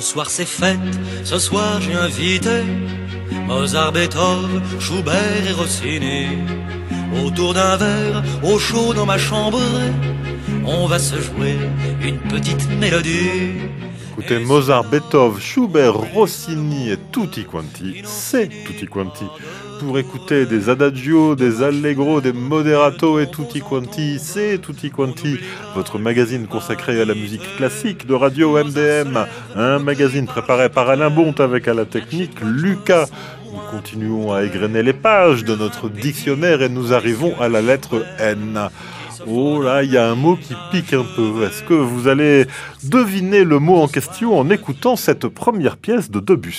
soir c'est fête, ce soir j'ai invité Mozart, Beethoven, Schubert et Rossini. Autour d'un verre, au chaud dans ma chambre, on va se jouer une petite mélodie. Écoutez, Mozart, Beethoven, Schubert, Rossini et tutti quanti, c'est tutti quanti. Pour écouter des adagios, des allegro, des moderato et tutti quanti, c'est tutti quanti. Votre magazine consacré à la musique classique de Radio MDM. Un magazine préparé par Alain Bonte avec à la technique Lucas. Nous continuons à égrener les pages de notre dictionnaire et nous arrivons à la lettre N. Oh là, il y a un mot qui pique un peu. Est-ce que vous allez deviner le mot en question en écoutant cette première pièce de Debussy ?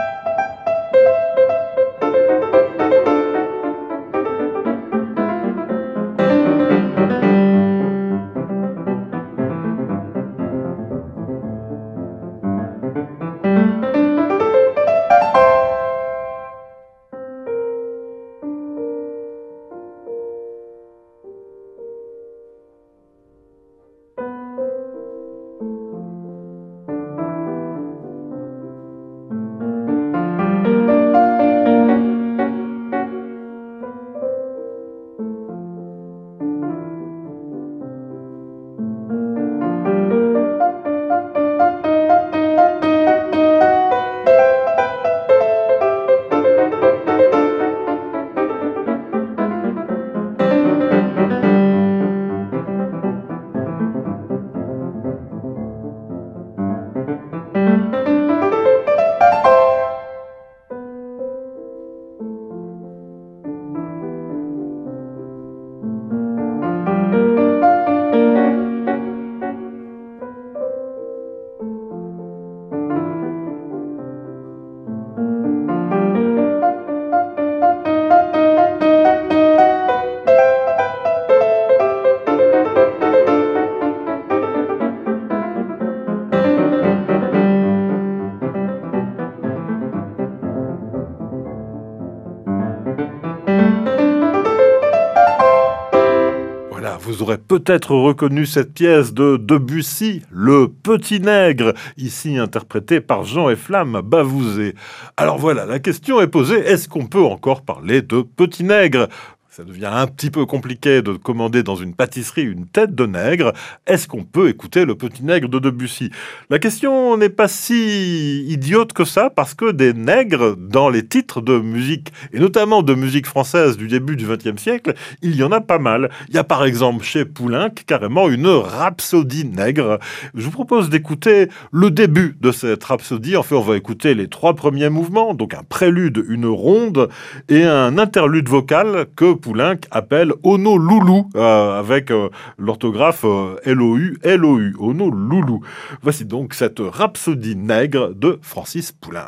Vous aurez peut-être reconnu cette pièce de Debussy, Le Petit Nègre, ici interprété par Jean et Flamme Bavouzé. Alors voilà, la question est posée, est-ce qu'on peut encore parler de Petit Nègre ? Ça devient un petit peu compliqué de commander dans une pâtisserie une tête de nègre. Est-ce qu'on peut écouter Le Petit Nègre de Debussy ? La question n'est pas si idiote que ça, parce que des nègres, dans les titres de musique, et notamment de musique française du début du XXe siècle, il y en a pas mal. Il y a par exemple chez Poulenc carrément une rhapsodie nègre. Je vous propose d'écouter le début de cette rhapsodie. En fait, on va écouter les 3 premiers mouvements, donc un prélude, une ronde et un interlude vocal que Poulenc appelle Honolulu, avec l'orthographe L-O-U, Honolulu. Voici donc cette rhapsodie nègre de Francis Poulenc.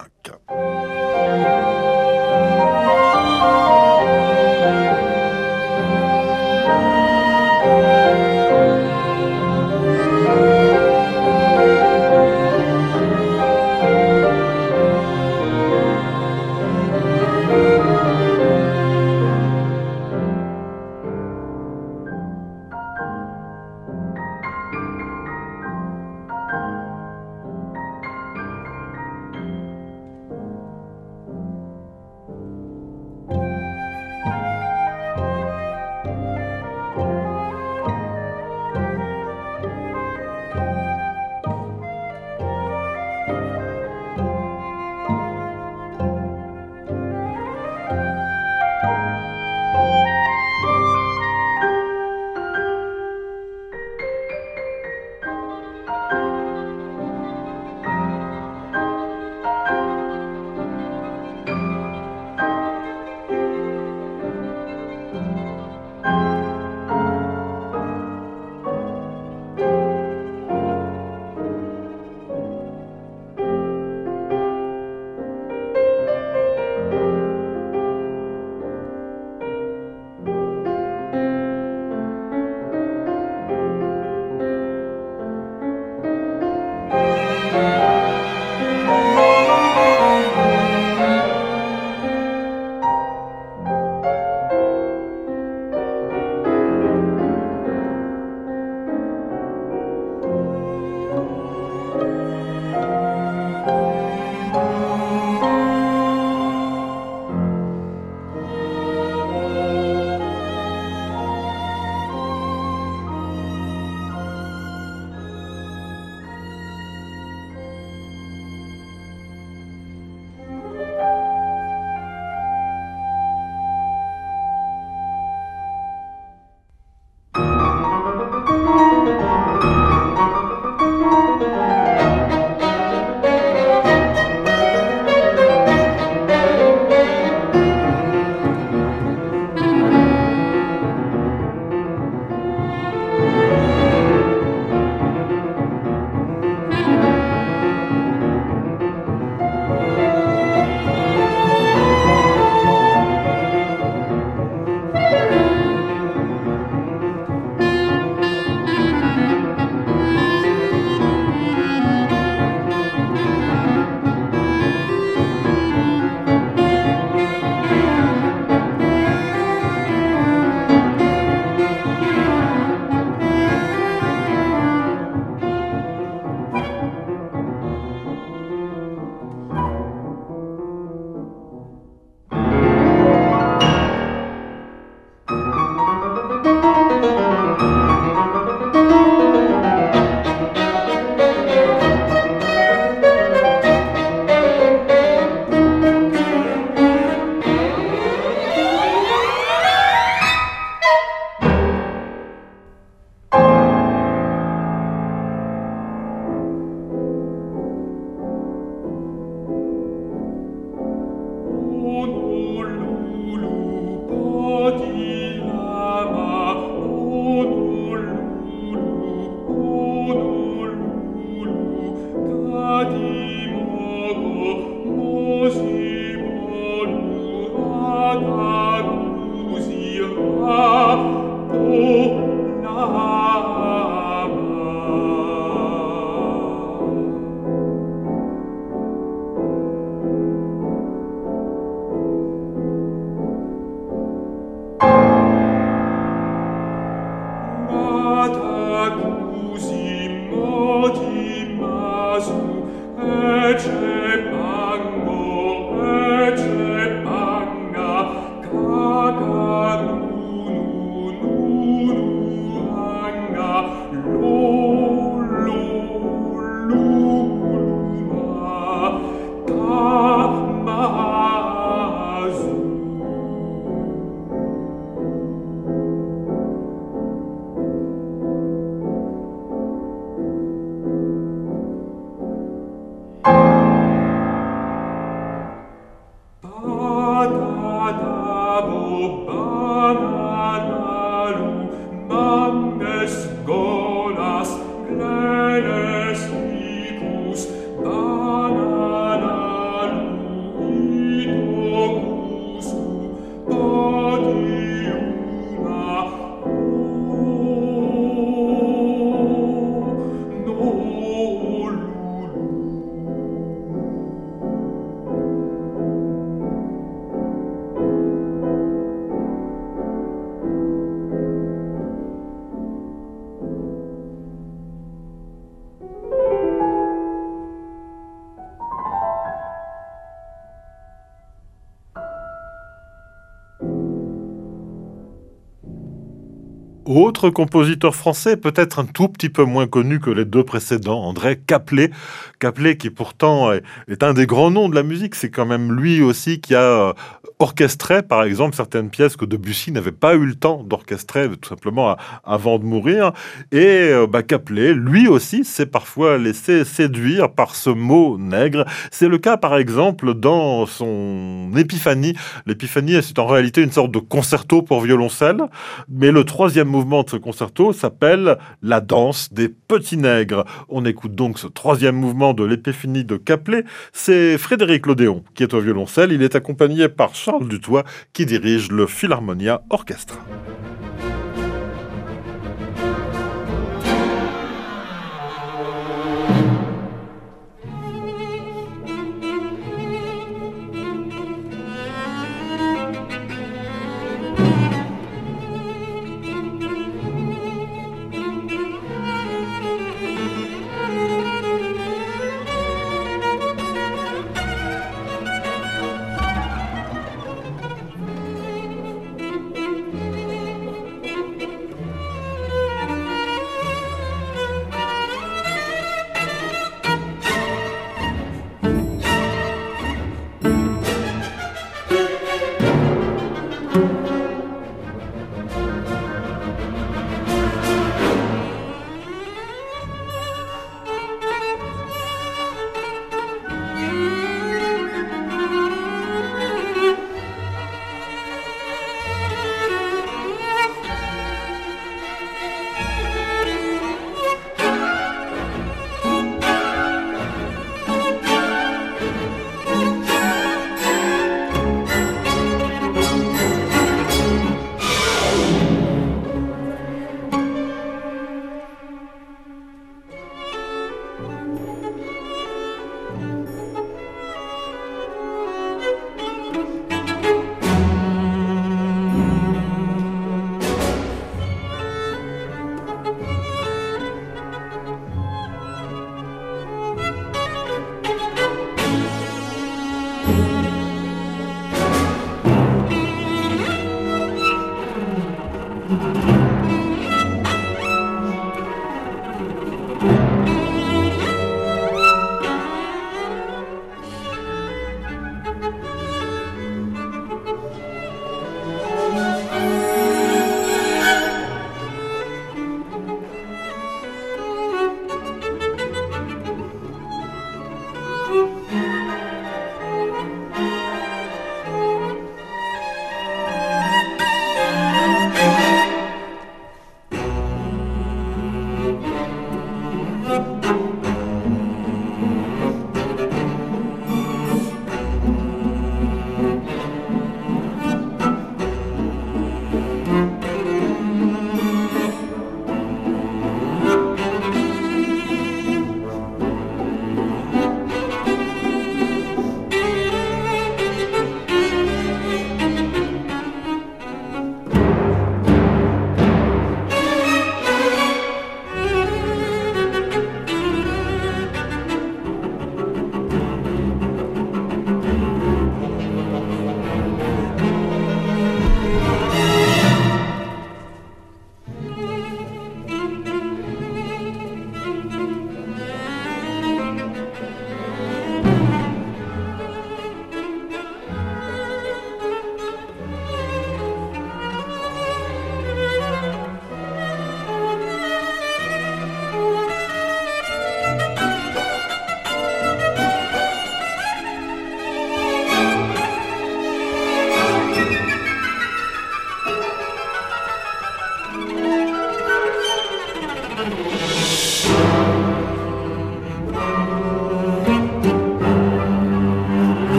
Autre compositeur français, peut-être un tout petit peu moins connu que les deux précédents, André Caplet. Caplet qui pourtant est un des grands noms de la musique. C'est quand même lui aussi qui a orchestré, par exemple, certaines pièces que Debussy n'avait pas eu le temps d'orchestrer, tout simplement avant de mourir. Et Caplet, lui aussi, s'est parfois laissé séduire par ce mot nègre. C'est le cas, par exemple, dans son Épiphanie. L'Épiphanie, c'est en réalité une sorte de concerto pour violoncelle, mais le troisième mouvement de ce concerto s'appelle La danse des petits nègres. On écoute donc ce troisième mouvement de l'Épiphanie de Caplet. C'est Frédéric Lodéon qui est au violoncelle. Il est accompagné par Charles Dutoit qui dirige le Philharmonia Orchestra.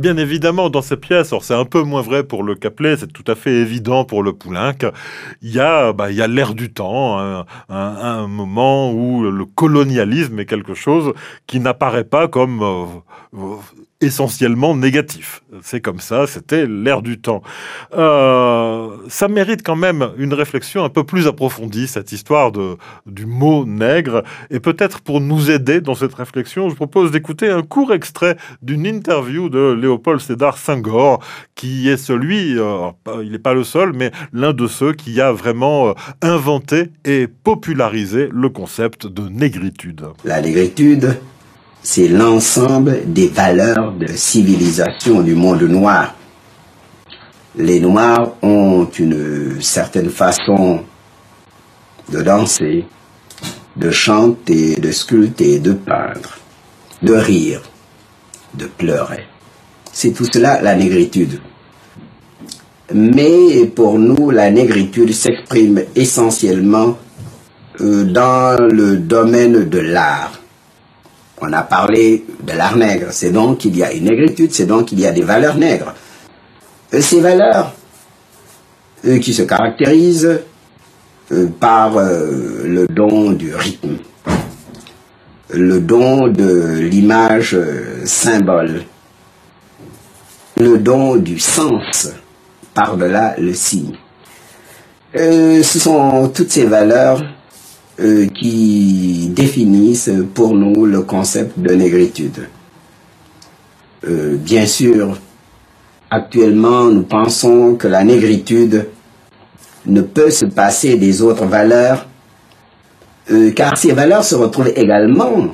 bien évidemment, dans ces pièces, alors c'est un peu moins vrai pour le Caplet, c'est tout à fait évident pour le Poulenc, il y a l'air du temps, hein, un moment où le colonialisme est quelque chose qui n'apparaît pas comme essentiellement négatif. C'est comme ça, c'était l'air du temps. Ça mérite quand même une réflexion un peu plus approfondie, cette histoire du mot nègre. Et peut-être pour nous aider dans cette réflexion, je propose d'écouter un court extrait d'une interview de Léopold Sédar Senghor, qui est celui, il n'est pas le seul, mais l'un de ceux qui a vraiment inventé et popularisé le concept de négritude. La négritude, c'est l'ensemble des valeurs de civilisation du monde noir. Les Noirs ont une certaine façon de danser, de chanter, de sculpter, de peindre, de rire, de pleurer. C'est tout cela la négritude. Mais pour nous, la négritude s'exprime essentiellement dans le domaine de l'art. On a parlé de l'art nègre, c'est donc qu'il y a une négritude, c'est donc qu'il y a des valeurs nègres. Ces valeurs qui se caractérisent par le don du rythme, le don de l'image symbole, le don du sens par-delà le signe. Ce sont toutes ces valeurs qui définissent pour nous le concept de négritude. Bien sûr, actuellement, nous pensons que la négritude ne peut se passer des autres valeurs, car ces valeurs se retrouvent également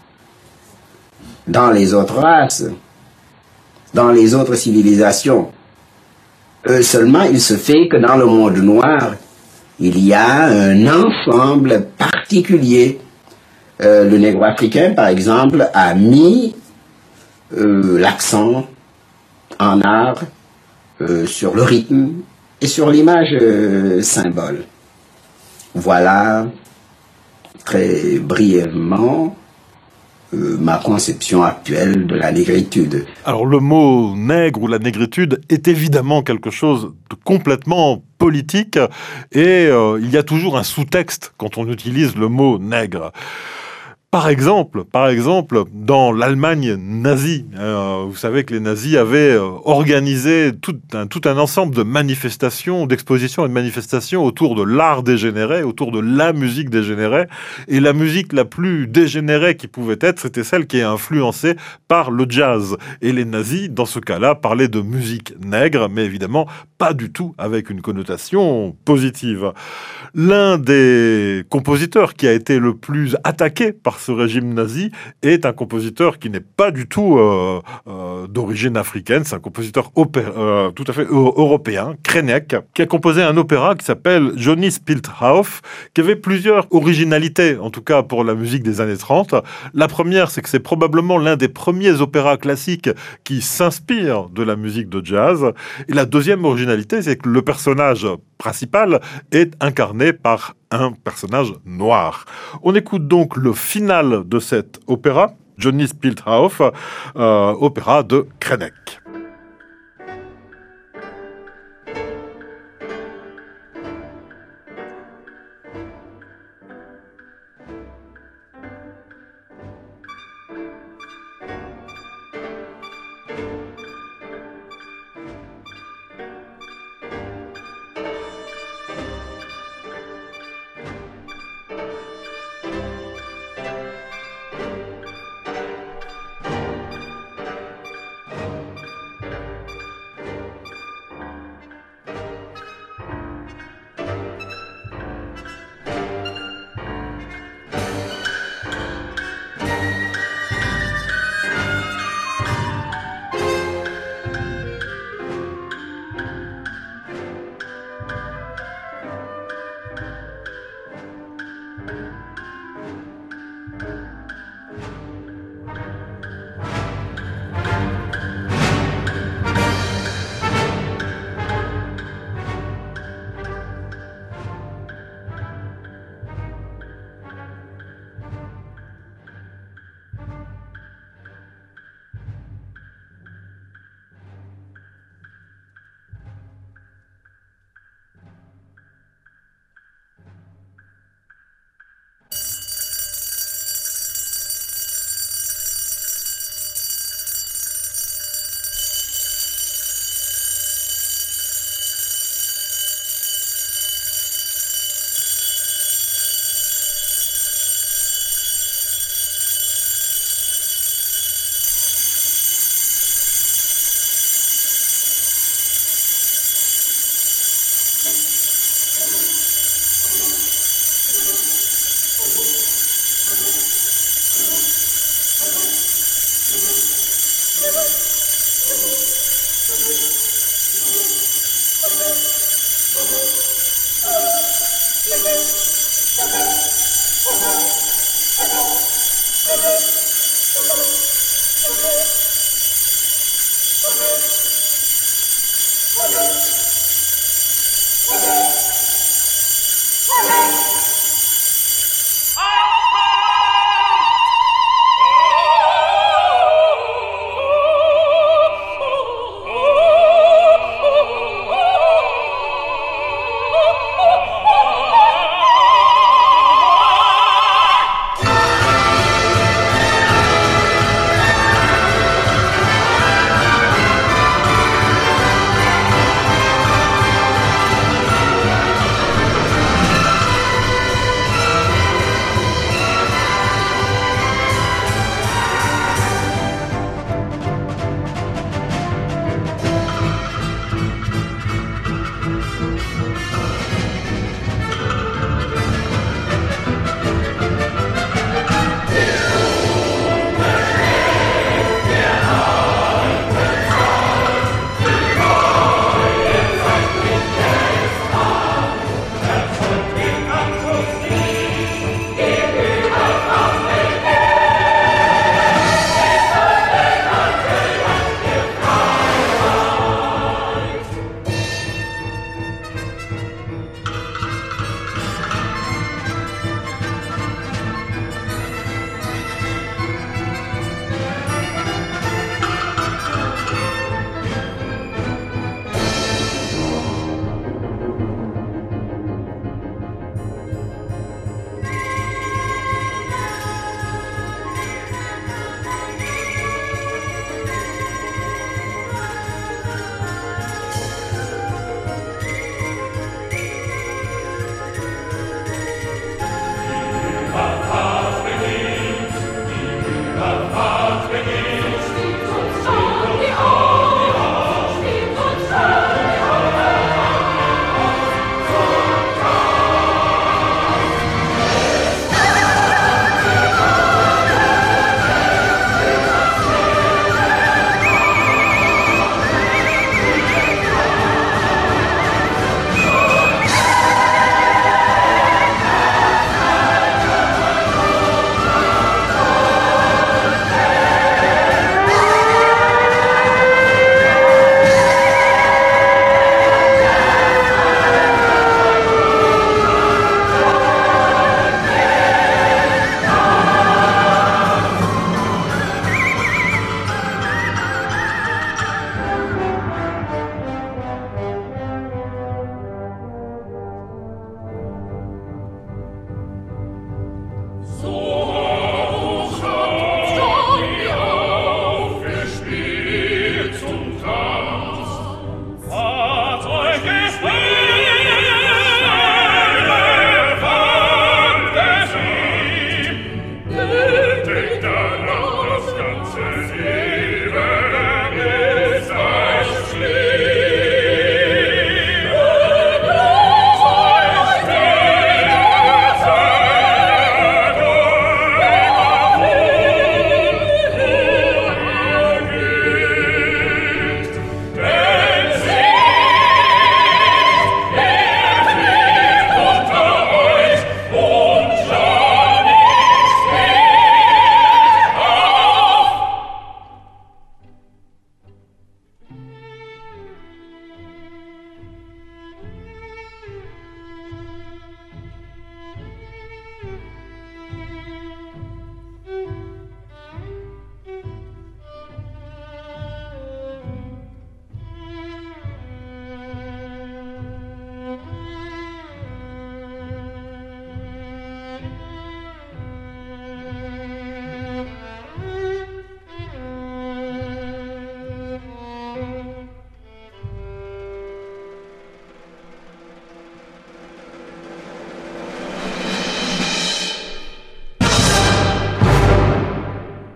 dans les autres races, dans les autres civilisations. Seulement, il se fait que dans le monde noir, il y a un ensemble particulier. Le négro-africain, par exemple, a mis l'accent en art sur le rythme et sur l'image symbole. Voilà très brièvement ma conception actuelle de la négritude. Alors le mot nègre ou la négritude est évidemment quelque chose de complètement politique et il y a toujours un sous-texte quand on utilise le mot nègre. Par exemple, dans l'Allemagne nazie, vous savez que les nazis avaient organisé tout un ensemble de manifestations, d'expositions et de manifestations autour de l'art dégénéré, autour de la musique dégénérée. Et la musique la plus dégénérée qui pouvait être, c'était celle qui est influencée par le jazz. Et les nazis, dans ce cas-là, parlaient de musique nègre, mais évidemment pas du tout avec une connotation positive. L'un des compositeurs qui a été le plus attaqué par ce régime nazi est un compositeur qui n'est pas du tout d'origine africaine, c'est un compositeur tout à fait européen, Krenek, qui a composé un opéra qui s'appelle Johnny Spielt auf, qui avait plusieurs originalités, en tout cas pour la musique des années 30. La première, c'est que c'est probablement l'un des premiers opéras classiques qui s'inspire de la musique de jazz. Et la deuxième originalité, c'est que le personnage principal est incarné par un personnage noir. On écoute donc le final de cet opéra, Johnny Spielt auf, opéra de Krenek.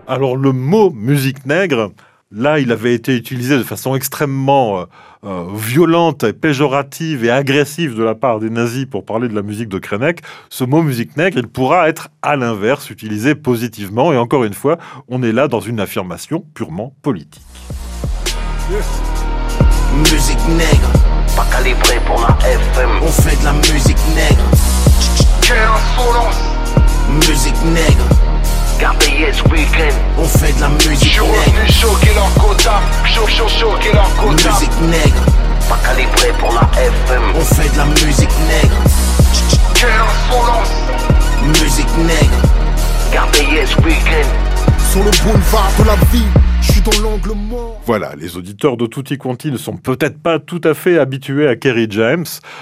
Alors le mot musique nègre, là, il avait été utilisé de façon extrêmement violente, et péjorative et agressive de la part des nazis pour parler de la musique de Krenek. Ce mot musique nègre, il pourra être à l'inverse utilisé positivement. Et encore une fois, on est là dans une affirmation purement politique. Musique nègre, pas calibré pour la FM. On fait de la musique nègre. Quelle insolence. Musique nègre. Gardez ce week-end. On fait de la musique nègre. Je suis revenu choquer leur quota. Choquer leur quota. Musique nègre, pas calibré pour la FM. On fait de la musique nègre. Quelle insolence. Musique nègre. Gardez ce week-end. Sur le boulevard de la vie, je suis dans l'angle mort. Voilà, les auditeurs de Tutti Quanti ne sont peut-être pas tout à fait habitués à Kerry James.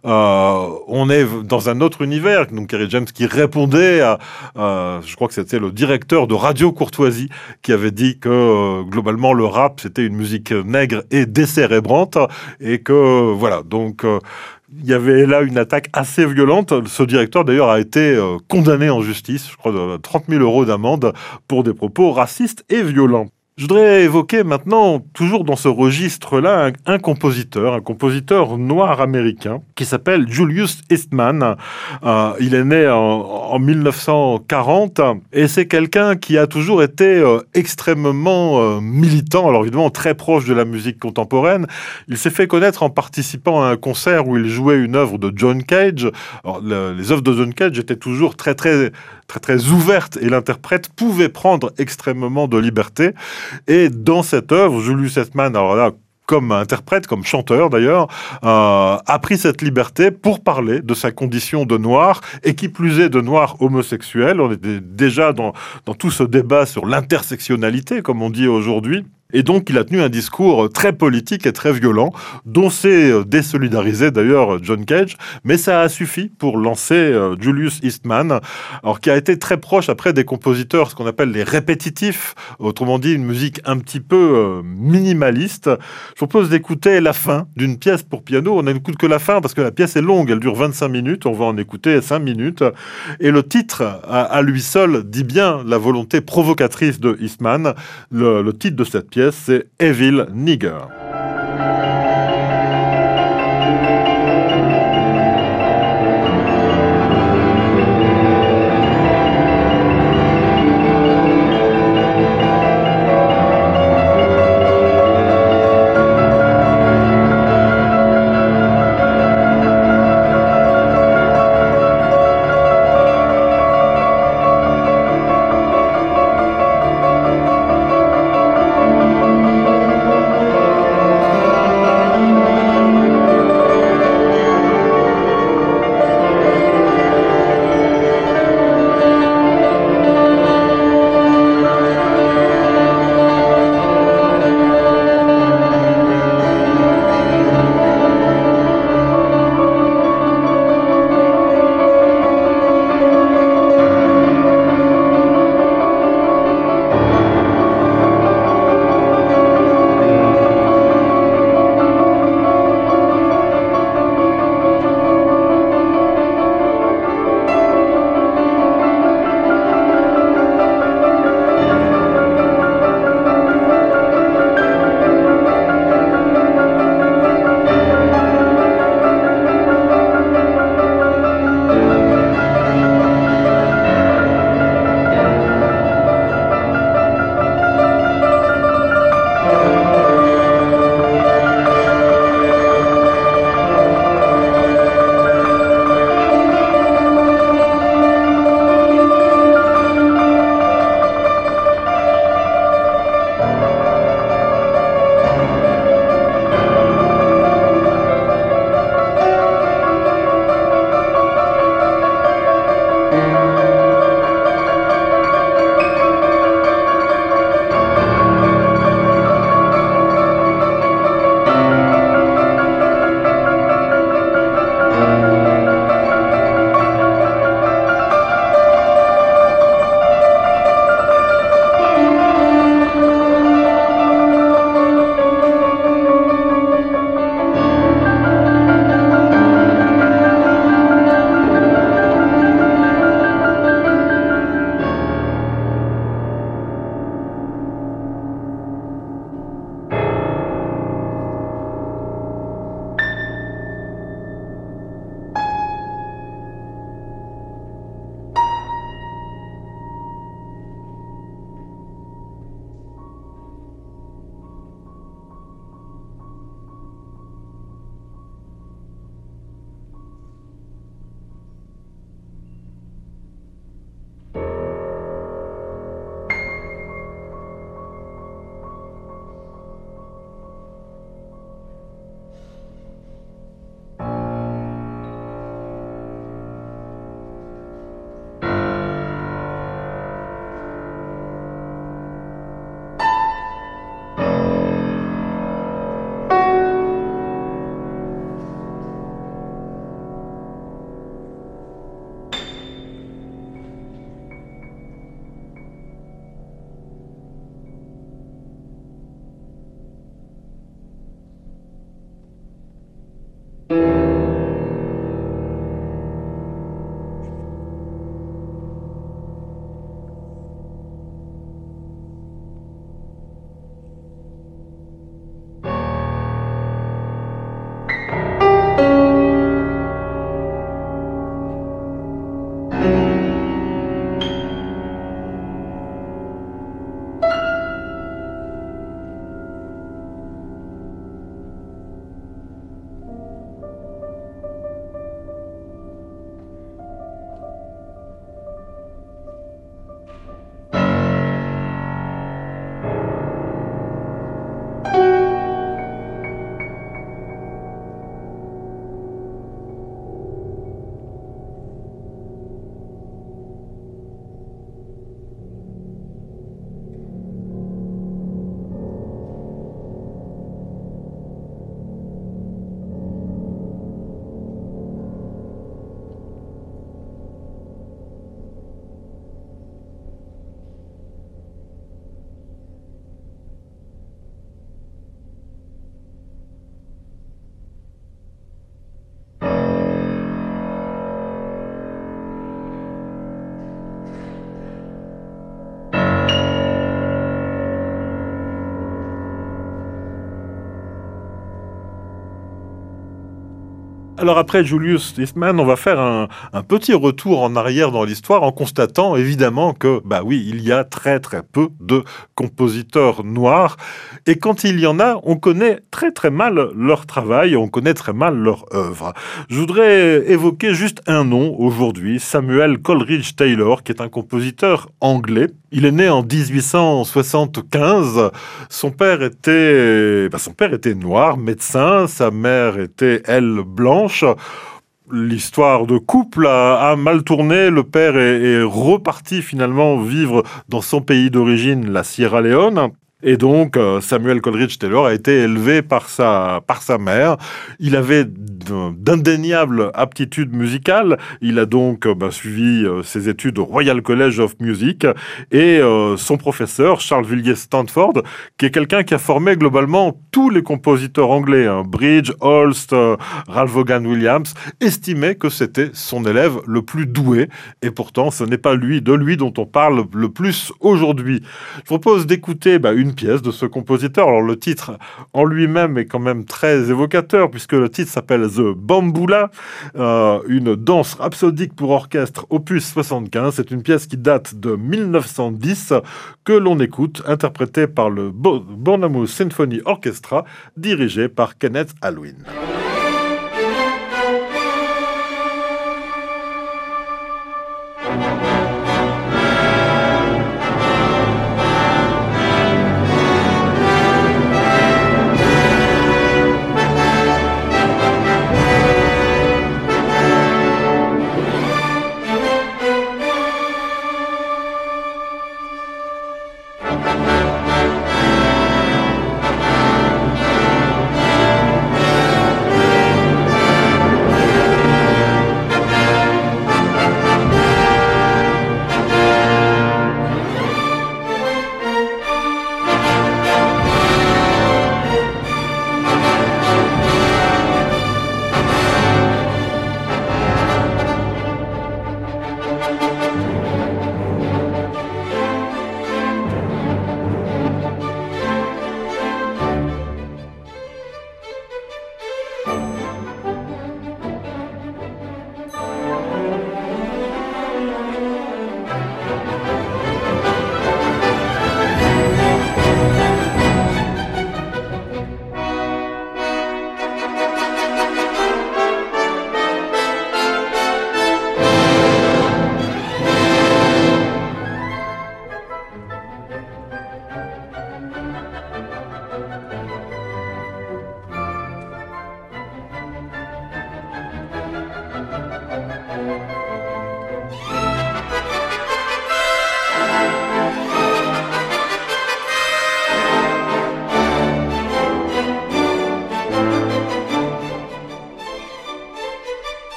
On est dans un autre univers. Donc Kerry James qui répondait à, je crois que c'était le directeur de Radio Courtoisie qui avait dit que globalement le rap c'était une musique nègre et décérébrante et que voilà donc. Il y avait là une attaque assez violente. Ce directeur, d'ailleurs, a été condamné en justice, je crois, de 30 000 € d'amende pour des propos racistes et violents. Je voudrais évoquer maintenant, toujours dans ce registre-là, un compositeur noir américain qui s'appelle Julius Eastman. Il est né en 1940 et c'est quelqu'un qui a toujours été extrêmement militant, alors évidemment très proche de la musique contemporaine. Il s'est fait connaître en participant à un concert où il jouait une œuvre de John Cage. Alors, les œuvres de John Cage étaient toujours très ouvertes et l'interprète pouvait prendre extrêmement de liberté. Et dans cette œuvre, Julius Eastman, alors là, comme interprète, comme chanteur d'ailleurs, a pris cette liberté pour parler de sa condition de noir, et qui plus est de noir homosexuel. On était déjà dans tout ce débat sur l'intersectionnalité, comme on dit aujourd'hui. Et donc, il a tenu un discours très politique et très violent, dont s'est désolidarisé d'ailleurs John Cage, mais ça a suffi pour lancer Julius Eastman, alors qui a été très proche après des compositeurs, ce qu'on appelle les répétitifs, autrement dit une musique un petit peu minimaliste. Je propose d'écouter la fin d'une pièce pour piano. On n'écoute que la fin parce que la pièce est longue, elle dure 25 minutes, on va en écouter 5 minutes. Et le titre, à lui seul, dit bien la volonté provocatrice de Eastman. Le titre de cette pièce, c'est Evil Nigger. Alors après Julius Eastman, on va faire un petit retour en arrière dans l'histoire en constatant évidemment que, bah oui, il y a très très peu de compositeurs noirs. Et quand il y en a, on connaît très très mal leur travail, on connaît très mal leur œuvre. Je voudrais évoquer juste un nom aujourd'hui, Samuel Coleridge Taylor, qui est un compositeur anglais. Il est né en 1875. Son père était noir, médecin. Sa mère était, elle, blanche. L'histoire de couple a mal tourné. Le père est reparti finalement vivre dans son pays d'origine, la Sierra Leone. Et donc, Samuel Coleridge Taylor a été élevé par sa mère. Il avait d'indéniables aptitudes musicales. Il a donc suivi ses études au Royal College of Music. Et son professeur, Charles Villiers Stanford, qui est quelqu'un qui a formé globalement tous les compositeurs anglais, Bridge, Holst, Ralph Vaughan Williams, estimait que c'était son élève le plus doué. Et pourtant, ce n'est pas de lui dont on parle le plus aujourd'hui. Je propose d'écouter une pièce de ce compositeur. Alors le titre en lui-même est quand même très évocateur puisque le titre s'appelle The Bamboula, une danse rhapsodique pour orchestre opus 75. C'est une pièce qui date de 1910 que l'on écoute, interprétée par le Bournemouth Symphony Orchestra dirigé par Kenneth Alwyn.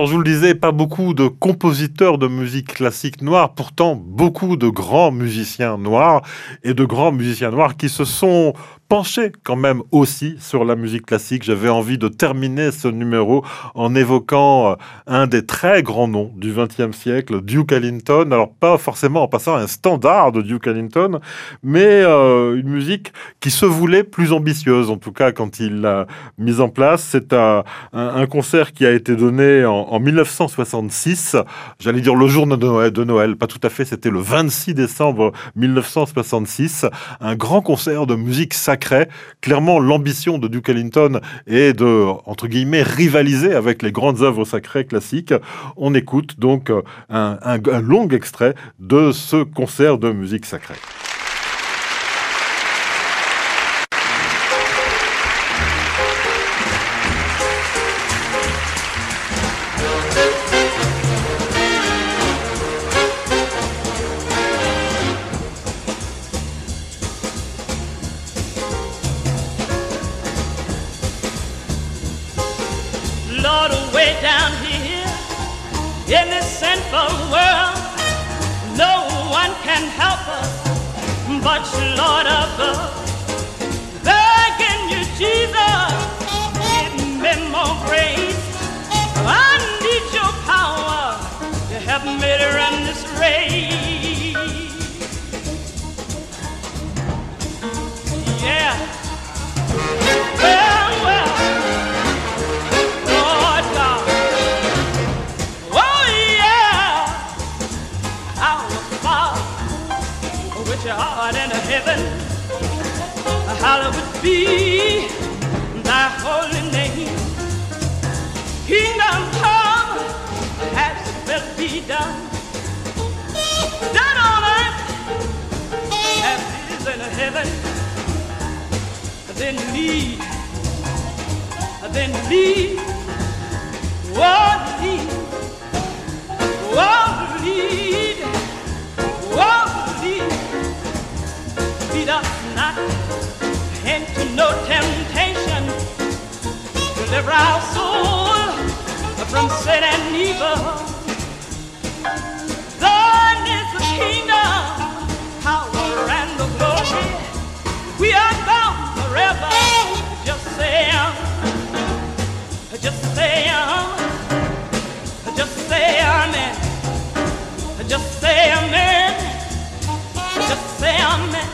Alors je vous le disais, pas beaucoup de compositeurs de musique classique noire, pourtant beaucoup de grands musiciens noirs et de grands musiciens noirs qui se sont penchés quand même aussi sur la musique classique. J'avais envie de terminer ce numéro en évoquant un des très grands noms du XXe siècle, Duke Ellington. Alors pas forcément en passant un standard de Duke Ellington, mais une musique qui se voulait plus ambitieuse, en tout cas quand il l'a mise en place. C'est un concert qui a été donné en 1966, j'allais dire le jour de Noël, pas tout à fait, c'était le 26 décembre 1966, un grand concert de musique sacrée. Clairement, l'ambition de Duke Ellington est de, entre guillemets, rivaliser avec les grandes œuvres sacrées classiques. On écoute donc un long extrait de ce concert de musique sacrée. In this sinful world, no one can help us but you, Lord above. Begging you, Jesus, give me more grace. I need your power to help me to run this race. Yeah. Well. Your heart in heaven, hallowed be thy holy name. Kingdom come, as it will be done, done on earth as it is in heaven. Then lead, oh lead, oh lead, oh lead. Lead us not into no temptation. Deliver our soul from sin and evil. Thine is the kingdom, power and the glory. We are bound forever. Just say, just say, just say amen. Just say amen. Just say amen.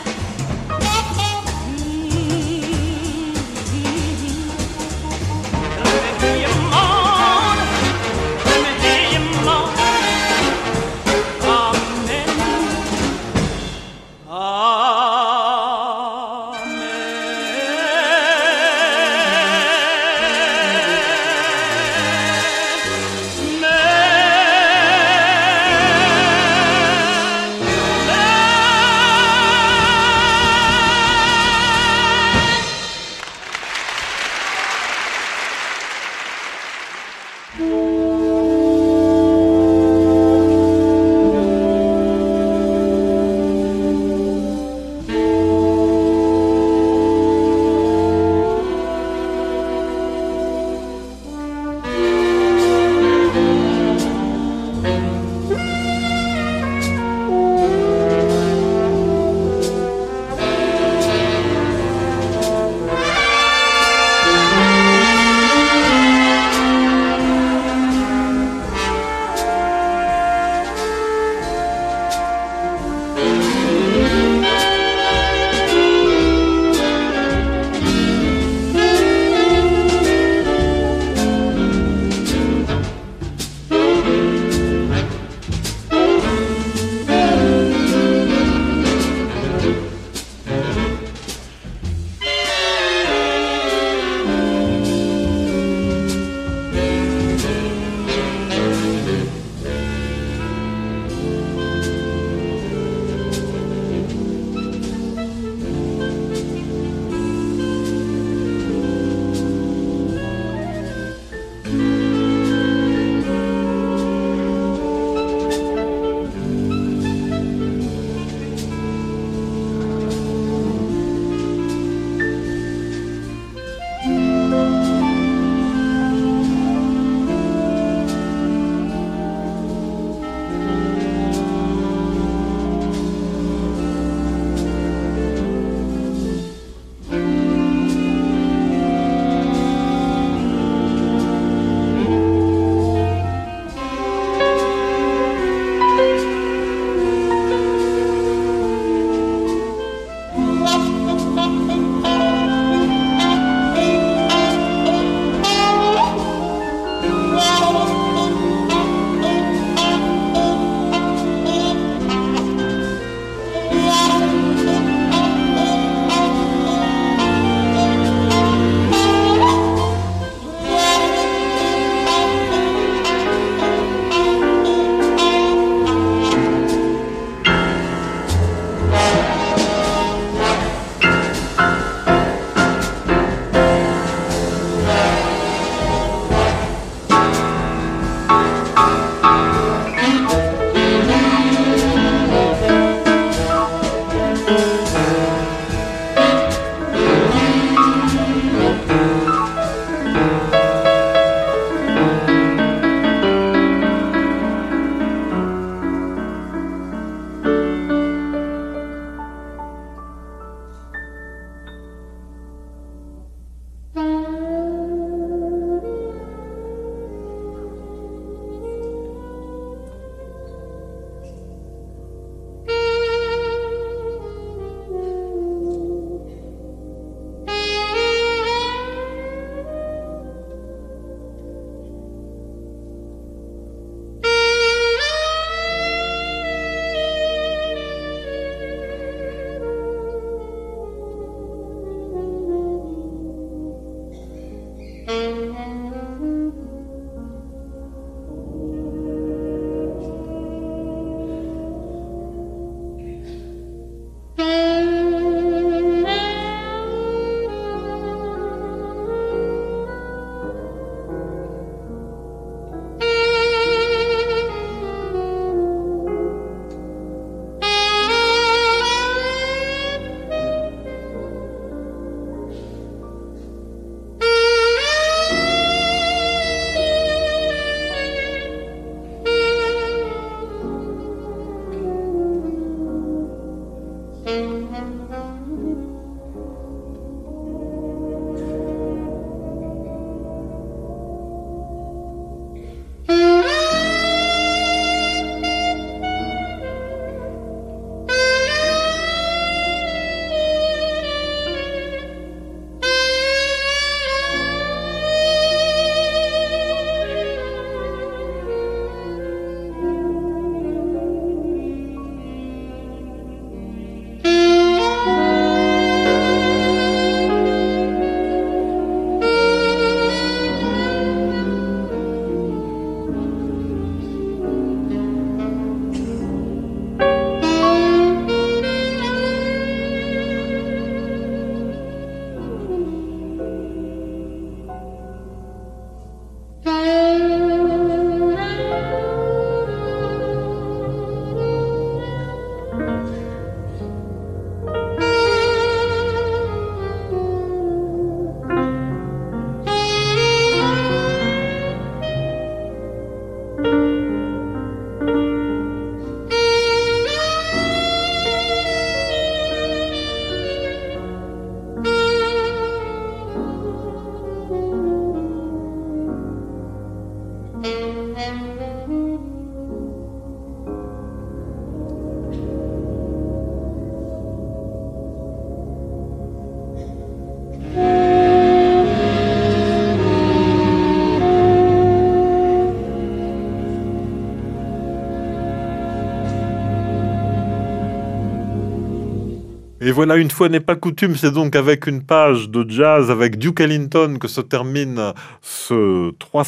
Et voilà, une fois n'est pas coutume, c'est donc avec une page de jazz avec Duke Ellington que se termine ce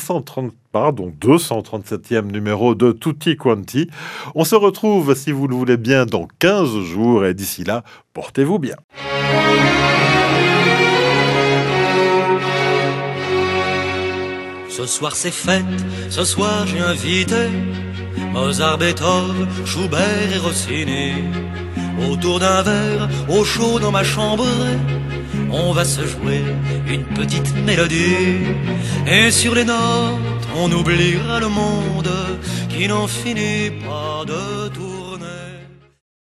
237e numéro de Tutti Quanti. On se retrouve, si vous le voulez bien, dans 15 jours et d'ici là, portez-vous bien. Ce soir c'est fête, ce soir j'ai invité Mozart, Beethoven, Schubert et Rossini. Autour d'un verre, au chaud dans ma chambre, on va se jouer une petite mélodie. Et sur les notes, on oubliera le monde qui n'en finit pas de tourner.